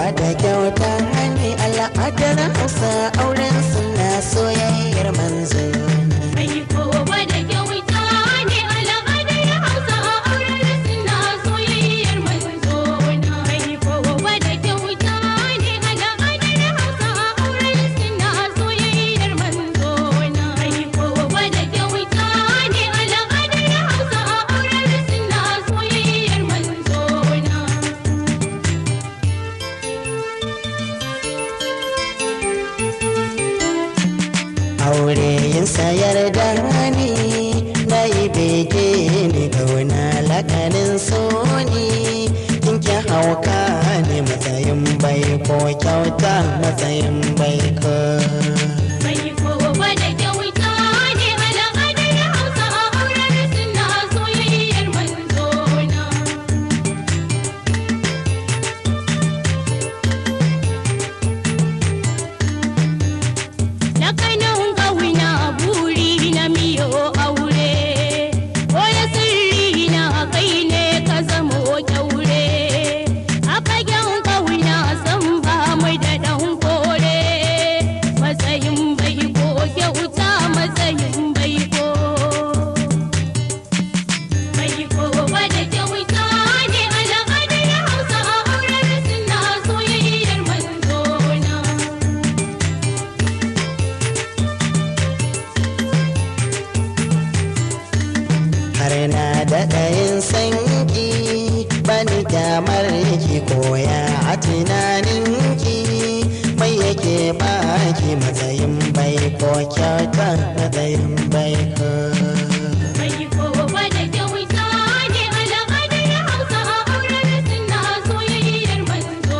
ba da kyauta ne al'adar Hausa auren suna soyayyar manzo. Mai ko ba da kyauta ne al'adar Hausa auren suna soyayyar manzo. Mai ko ba da kyauta ne al'adar Hausa auren suna soyayyar manzo. Mai ko ba da kyauta ne al'adar Hausa auren suna soyayyar manzo. Aure yin sayar da ni na yi bege ni gauna lakanin soni in ki hauka ne matsayin bai ko kyauta matsayin bai ko. Mai ko ba da kyauta ne al'adar Hausa auren suna soyayyar manzo. Lakanin ƙauna buri na miyo aure, ko ya sirri na kai ne ka zamo kyaure. A fagen ƙauna san ba mai da ɗan kore, matsayin bai ko kyauta matsayin bai ko. Mai ko ba da kyauta ne al'adar Hausa auren suna soyayyar manzo. Har na daɗa yin sanki bani damar ki koya a tunaninki mai yake baki matsayin bai ko kyauta matsayin bai ko. Mai ko ba da kyauta ne al'adar Hausa auren suna soyayyar manzo.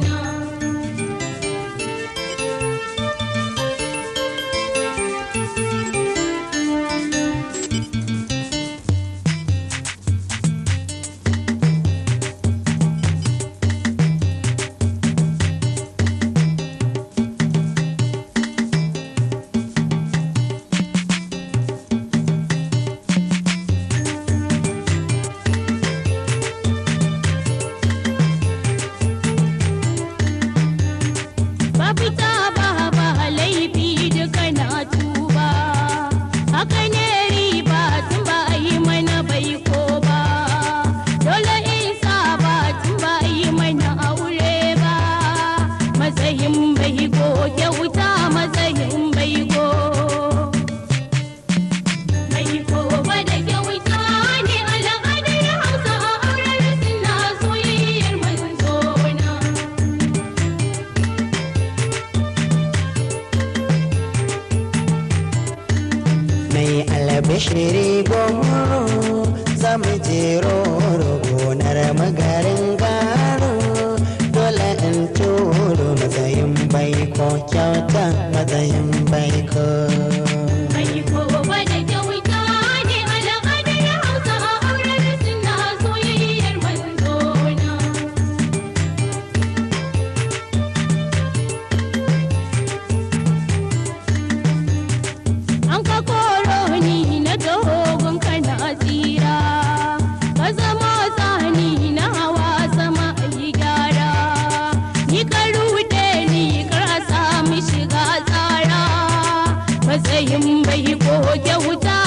Ba fita ba laifi duka na tuba, haka ne riba tun ba a yi mana bai ko ba. Dole in saba tun ba a yi mana aure ba, matsayin bai ko kyauta matsayin bai ko. Mai ko ba da kyauta ne al'adar Hausa auren suna soyayyar manzo. Mai albishiri gomoro za mu jero gonar magarin garo dole in turo matsayin bai ko kyauta matsayin bai ko. Mai ko ba da kyauta ne al'adar Hausa auren suna soyayyar manzo. An ka koro ni na dogon kana tsira, ka zama tsani na hawa sama a yi gyara. Ni ka rude ni kar a sami shiga tsara, matsayin bai ko kyauta